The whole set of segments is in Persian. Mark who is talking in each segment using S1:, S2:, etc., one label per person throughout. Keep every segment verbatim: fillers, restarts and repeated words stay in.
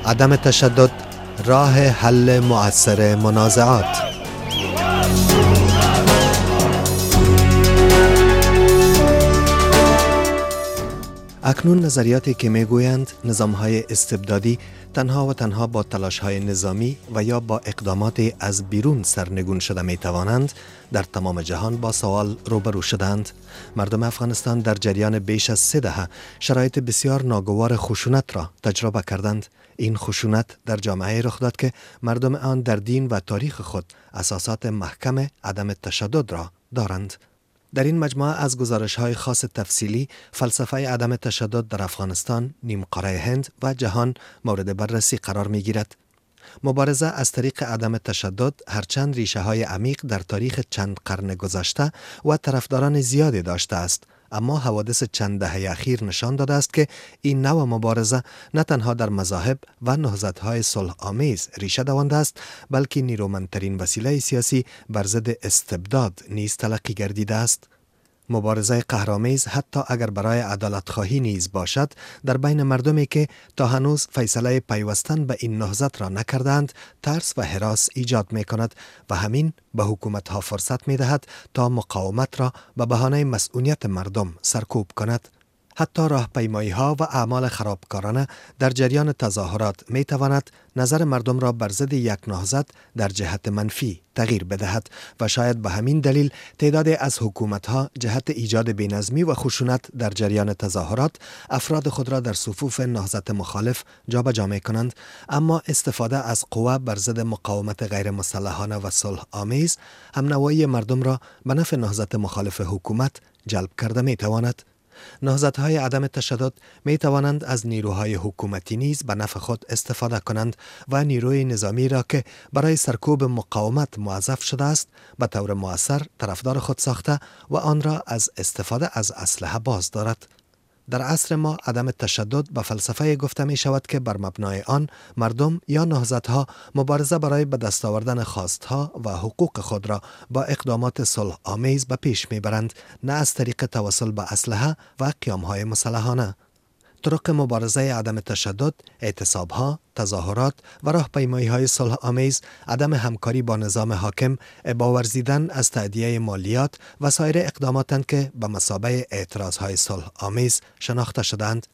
S1: عدم تشدد راه حل مؤثر منازعات. اکنون نظریاتی که میگویند نظام‌های استبدادی تنها و تنها با تلاش‌های نظامی و یا با اقدامات از بیرون سرنگون شده می‌توانند در تمام جهان با سوال روبرو شدند. مردم افغانستان در جریان بیش از سه دهه شرایط بسیار ناگوار خشونت را تجربه کردند. این خشونت در جامعه رخ داد که مردم آن در دین و تاریخ خود اساسات محکم عدم تشدد را دارند. در این مجموعه از گزارش‌های خاص تفصیلی فلسفه عدم تشدد در افغانستان، نیمقاره هند و جهان مورد بررسی قرار می‌گیرد. مبارزه از طریق عدم تشدد هرچند ریشه‌های عمیق در تاریخ چند قرن گذشته و طرفداران زیادی داشته است، اما حوادث چند دهه اخیر نشان داده است که این نوع مبارزه نه تنها در مذاهب و نهضت‌های صلح‌آمیز ریشه دوانده است، بلکه نیرومندترین وسیله سیاسی بر ضد استبداد نیز تلقی گردیده است. مبارزه قهرآمیز حتی اگر برای عدالت خواهی نیز باشد، در بین مردمی که تا هنوز فیصله پیوستن به این نهضت را نکردند، ترس و هراس ایجاد می کند و همین به حکومت ها فرصت می دهد تا مقاومت را به بهانه مسئولیت مردم سرکوب کند. حتی راهپیمایی ها و اعمال خرابکارانه در جریان تظاهرات می تواند نظر مردم را بر ضد یک نهضت در جهت منفی تغییر بدهد و شاید به همین دلیل تعدادی از حکومت ها جهت ایجاد بینظمی و خشونت در جریان تظاهرات افراد خود را در صفوف نهضت مخالف جابجا می کنند، اما استفاده از قوه بر ضد مقاومت غیر مسلحانه و صلح آمیز همنوایی مردم را به نفع نهضت مخالف حکومت جلب کرده می تواند. نهضت‌های عدم تشدد می توانند از نیروهای حکومتی نیز به نفع خود استفاده کنند و نیروی نظامی را که برای سرکوب مقاومت موظف شده است به طور مؤثر طرفدار خود ساخته و آن را از استفاده از اسلحه باز دارد. در عصر ما عدم تشدد به فلسفه گفته می شود که بر مبنای آن مردم یا نهضت‌ها مبارزه برای به دست آوردن خواستها و حقوق خود را با اقدامات صلح آمیز به پیش می برند، نه از طریق توسل به اسلحه و قیام‌های مسلحانه. طرق مبارزه عدم تشدد، اعتصاب‌ها، تظاهرات و راهپیمایی‌های صلح آمیز، عدم همکاری با نظام حاکم، اباورزیدن از تأدیه مالیات و سایر اقداماتند که به مثابه اعتراض‌های صلح آمیز شناخته شدند.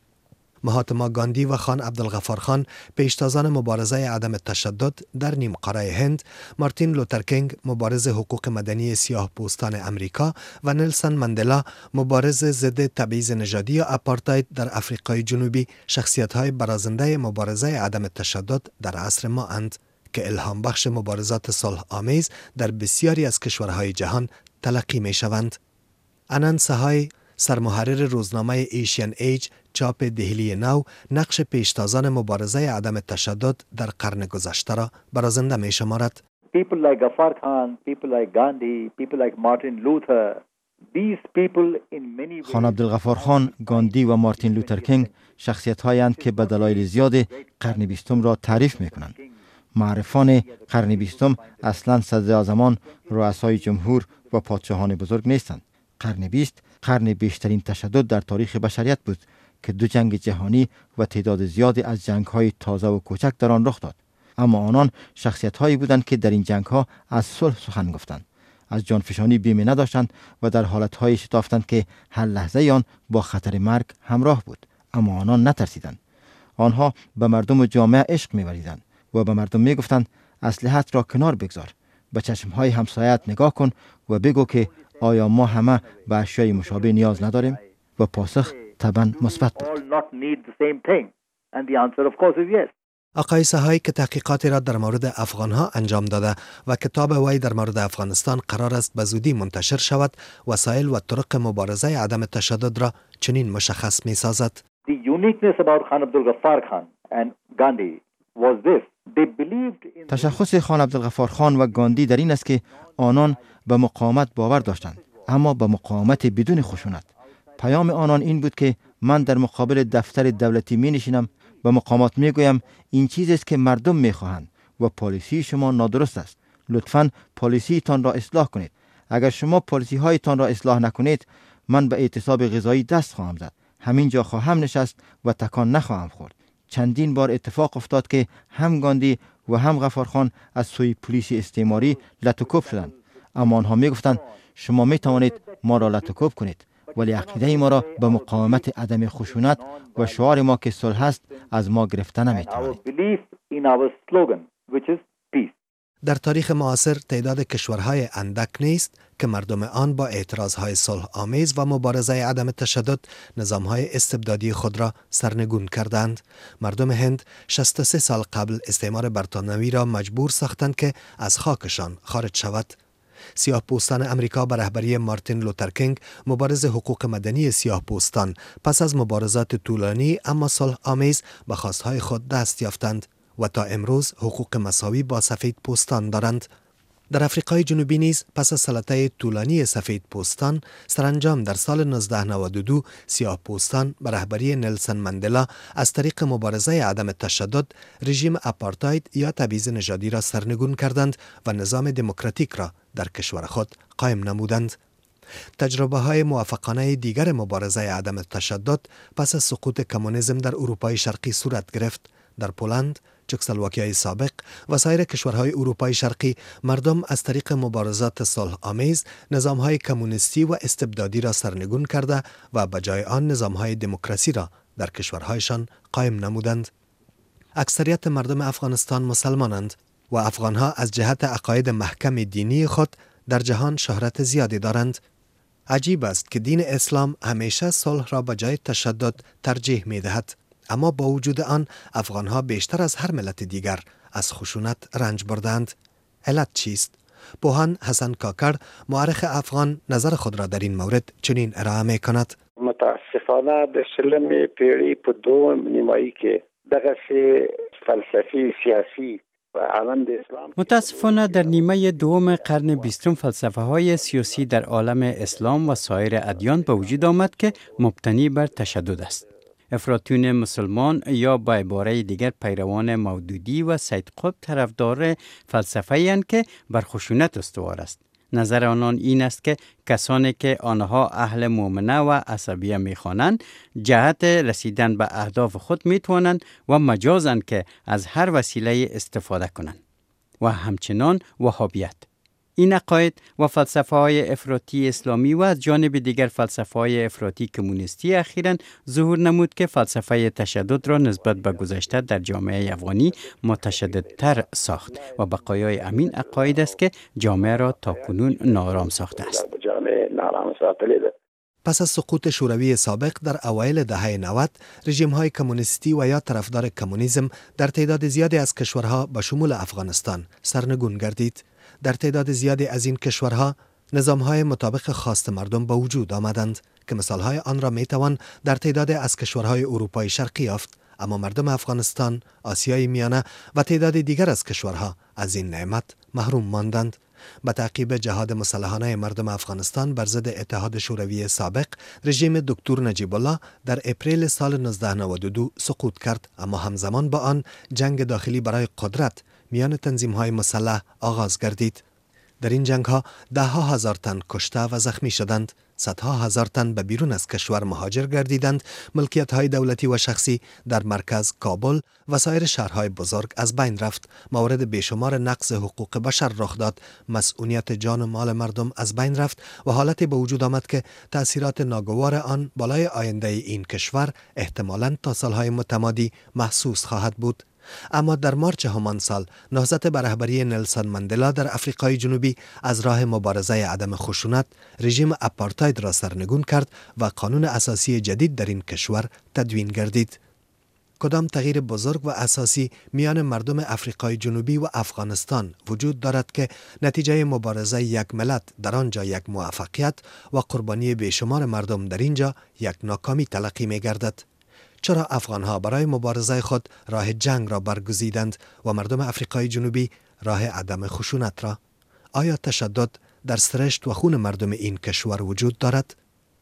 S1: مهاتما گاندی و خان عبدالغفار خان پیشتازان مبارزه عدم تشدد در نیمقاره هند، مارتین لوترکینگ مبارز حقوق مدنی سیاه پوستان امریکا و نلسون ماندلا مبارز ضد تبعیض نژادی یا آپارتاید در آفریقای جنوبی شخصیت‌های برازنده مبارزه عدم تشدد در عصر ما اند که الهام بخش مبارزات صلح آمیز در بسیاری از کشورهای جهان تلقی می‌شوند. آنند سهای سرمحرر روزنامه ایشین ایج چاپ دهلی نو نقش پیشتازان مبارزه عدم تشدد در قرن گذشته را برازنده می شمارد.
S2: People like Ghaffar Khan, people like Gandhi, people like Martin Luther, these people in many ways...
S3: خان عبدالغفار خان، گاندی و مارتین لوتر کینگ شخصیت هایند که به دلایل زیاد قرن بیستم را تعریف می کنند. معرفان قرن بیستم اصلا صدر اعظمان، رؤسای جمهور و پادشاهان بزرگ نیستند. قرن بیست قرن بیشترین تشدد در تاریخ بشریت بود که دو جنگ جهانی و تعداد زیادی از جنگ‌های تازه و کوچک در آن رخ داد. اما آنان شخصیت‌هایی بودند که در این جنگ‌ها از صلح سخن گفتند، از جانفشانی بیمه نداشتند و در حالت‌های شتافتند که هر لحظه آن با خطر مرگ همراه بود، اما آنان نترسیدند. آنها به مردم و جامعه عشق می‌ورزیدند و به مردم می‌گفتند اسلحه‌ات را کنار بگذار، به چشم‌های همسایه‌ات نگاه کن و بگو که آیا ما همه به اشیای مشابه نیاز نداریم؟ و پاسخ طبعاً مثبت بود.
S1: آقای سهایی که تحقیقاتی را در مورد افغانها انجام داده و کتاب وی در مورد افغانستان قرار است به زودی منتشر شود، وسایل و طرق مبارزه عدم تشدد را چنین مشخص می سازد.
S2: The uniqueness about Khan Abdul Ghaffar Khan and Gandhi was this. They believed in...
S3: تشخص خان عبدالغفار خان و گاندی در این است که آنان به مقاومت باور داشتند، اما به مقاومت بدون خشونت. پیام آنان این بود که من در مقابل دفتر دولتی می نشینم، به مقامات می گویم این چیزی است که مردم می خواهند و پالیسی شما نادرست است. لطفاً پالیسی تان را اصلاح کنید. اگر شما پالیسی هایتان را اصلاح نکنید، من به اعتصاب غذایی دست خواهم زد. همینجا خواهم نشست و تکان نخواهم خورد. چندین بار اتفاق افتاد که هم گاندی و هم غفارخان از سوی پلیس استعماری لطوکوب شدند، اما آنها می گفتند شما می توانید ما را لطوکوب کنید، ولی عقیده ما را به مقاومت عدم خشونت و شعار ما که صلح است از ما گرفته نمی توانید.
S1: در تاریخ معاصر تعداد کشورهای اندک نیست که مردم آن با اعتراضهای صلح آمیز و مبارزه عدم تشدد نظامهای استبدادی خود را سرنگون کردند. مردم هند شصت و سه سال قبل استعمار برطانوی را مجبور ساختند که از خاکشان خارج شود. سیاه پوستان امریکا به رهبری مارتین لوتر کینگ مبارز حقوق مدنی سیاه پوستان پس از مبارزات طولانی اما صلح آمیز به خواستهای خود دست یافتند و تا امروز حقوق مساوی با سفید پوستان دارند. در افریقای جنوبی نیز پس از سلطه طولانی سفید پوستان سرانجام در سال نوزده نود و دو سیاه پوستان به رهبری نلسون ماندلا از طریق مبارزه عدم تشدد رژیم آپارتاید یا تبعیض نژادی را سرنگون کردند و نظام دموکراتیک را در کشور خود قائم نمودند. تجربه های موفقانه دیگر مبارزه عدم تشدد پس از سقوط کمونیسم در اروپای شرقی صورت گرفت. در پولند، چکسلواکیای سابق و سایر کشورهای اروپای شرقی مردم از طریق مبارزات صلح آمیز نظامهای کمونیستی و استبدادی را سرنگون کرده و به جای آن نظامهای دموکراسی را در کشورهایشان قائم نمودند. اکثریت مردم افغانستان مسلمانند و افغانها از جهت عقاید محکم دینی خود در جهان شهرت زیادی دارند. عجیب است که دین اسلام همیشه صلح را به جای تشدد ترجیح می دهد. اما با وجود آن افغانها بیشتر از هر ملت دیگر از خشونت رنج بردند. علت چیست؟ بوهان حسن کاکر مورخ افغان نظر خود را در این مورد چنین ارائه می کند.
S4: متاسفانه در شلم پیری په دو نیمایی که دغه فلسفی سیاسی و عالم اسلام
S5: متاسفانه در نیمه دوم قرن بیستم فلسفه های سیاسی در عالم اسلام و سایر ادیان به وجود آمد که مبتنی بر تشدد است. افراطیون مسلمان یا با عباره دیگر پیروان مودودی و سید قطب طرفدار فلسفه‌ای اند که بر خشونت استوار است. نظر آنان این است که کسانی که آنها اهل مؤمنه و عصبیه می‌خوانند جهت رسیدن به اهداف خود می‌توانند و مجازند که از هر وسیله استفاده کنند. و همچنان وهابیت. این عقاید و فلسفه های افراطی اسلامی و از جانب دیگر فلسفه های افراطی کمونیستی اخیراً ظهور نمود که فلسفه تشدد را نسبت به گذشته در جامعه افغانی متشددتر ساخت و بقایای امین عقاید است که جامعه را تاکنون نارام ساخته است.
S1: پس از سقوط شوروی سابق در اوایل دهه نود، رژیم‌های کمونیستی و یا طرفدار کمونیسم در تعداد زیادی از کشورها به شمول افغانستان سرنگون گردید. در تعداد زیادی از این کشورها نظام‌های مطابق خواست مردم به وجود آمدند که مثال‌های آن را می‌توان در تعداد از کشورهای اروپای شرقی یافت، اما مردم افغانستان، آسیای میانه و تعداد دیگر از کشورها از این نعمت محروم ماندند. به تعقیب جهاد مسلحانه مردم افغانستان بر ضد اتحاد شوروی سابق، رژیم دکتر نجیب الله در اپریل سال نوزده نود و دو سقوط کرد، اما همزمان با آن جنگ داخلی برای قدرت میان تنظیم‌های مسلح آغاز گردید. در این جنگ‌ها ده ها هزار تن کشته و زخمی شدند، صدها هزار تن به بیرون از کشور مهاجر گردیدند، ملکیت‌های دولتی و شخصی در مرکز کابل و سایر شهرهای بزرگ از بین رفت، موارد بیشمار نقض حقوق بشر رخ داد، مسئولیت جان و مال مردم از بین رفت و حالتی به وجود آمد که تأثیرات ناگوار آن بالای آینده این کشور احتمالاً تا سالهای متمادی محسوس خواهد بود. اما در مارچ همان سال نهضت به رهبری نلسون ماندلا در افریقای جنوبی از راه مبارزه عدم خشونت رژیم آپارتاید را سرنگون کرد و قانون اساسی جدید در این کشور تدوین گردید. کدام تغییر بزرگ و اساسی میان مردم افریقای جنوبی و افغانستان وجود دارد که نتیجه مبارزه یک ملت در آنجا یک موفقیت و قربانی بیشمار مردم در اینجا یک ناکامی تلقی می گردد؟ چرا افغانها برای مبارزه خود راه جنگ را برگزیدند و مردم افریقای جنوبی راه عدم خشونت را؟ آیا تشدد در سرشت و خون مردم این کشور وجود دارد؟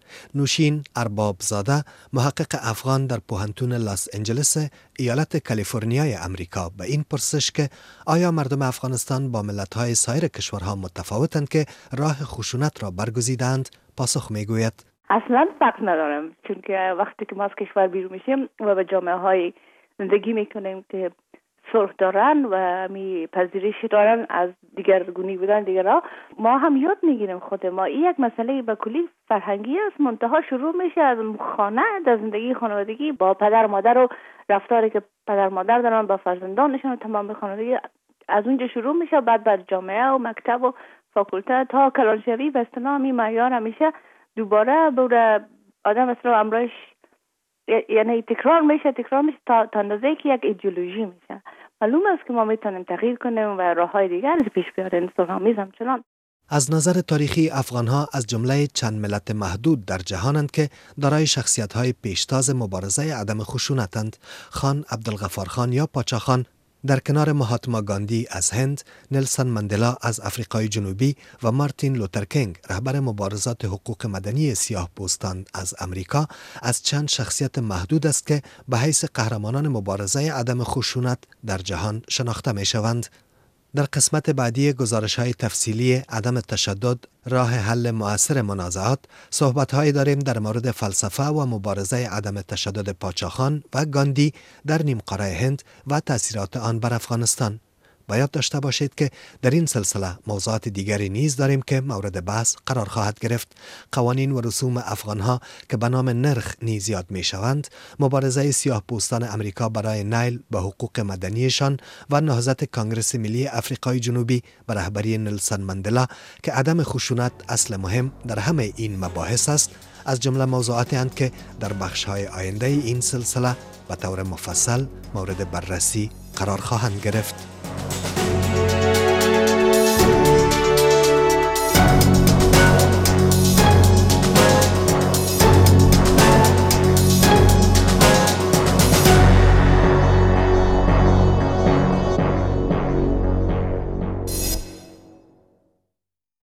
S1: نوشین ارباب زاده، محقق افغان در پوهنتون لاس انجلس ایالت کالیفرنیای امریکا، به این پرسش که آیا مردم افغانستان با ملت‌های سایر کشورها متفاوتند که راه خشونت را برگزیدند پاسخ میگوید:
S6: اصلا فرق ندارم، چون که وقتی که ما از کشور بیرون میشیم و به جامعه های زندگی میکنیم که صلح دارن و می پذیرش دارن از دیگر گونی بودن دیگرها، ما هم یاد میگیریم خود ما. این یک مسئله به کلی فرهنگی است، منتها شروع میشه از خانه، در زندگی خانوادگی با پدر مادر و رفتاری که پدر مادر دارن با فرزندانشون و تمام خانوادگی، از اونجا شروع میشه، بعد بر جامعه و مکتب و فاکولته تا کلانشوی به اصطلاح می معیار همیشه دوباره بوده آدم اصلا امرش یعنی تکرار میشه تکرار میشه تا اندازه‌ای که یک ایدئولوژی میشه. معلوم است که ما میتونیم تغییر کنیم و راههای دیگر پیش بیاریم صلح‌آمیز همچنان.
S1: از نظر تاریخی افغانها از جمله چند ملت محدود در جهانند که دارای شخصیت‌های پیشتاز مبارزه عدم خشونتند. خان عبدالغفار خان یا پاچا خان در کنار مهاتما گاندی از هند، نلسون ماندلا از آفریقای جنوبی و مارتین لوتر کینگ رهبر مبارزات حقوق مدنی سیاه پوستان از امریکا از چند شخصیت محدود است که به حیث قهرمانان مبارزه عدم خشونت در جهان شناخته می شوند. در قسمت بعدی گزارش‌های تفصیلی عدم تشدد، راه حل مؤثر منازعات، صحبت‌هایی داریم در مورد فلسفه و مبارزه عدم تشدد پاچا خان و گاندی در نیمقاره هند و تأثیرات آن بر افغانستان. باید داشته باشید که در این سلسله موضوعات دیگری نیز داریم که مورد بحث قرار خواهد گرفت. قوانین و رسوم افغانها که به نام نرخ نیز یاد می شوند، مبارزه سیاه پوستان امریکا برای نیل به حقوق مدنیشان و نهضت کانگرس ملی آفریقای جنوبی به رهبری نلسون ماندلا که عدم خشونت اصل مهم در همه این مباحث است، از جمله موضوعاتی اند که در بخش‌های آینده این سلسله به طور مفصل مورد بررسی قرار خواهند گرفت.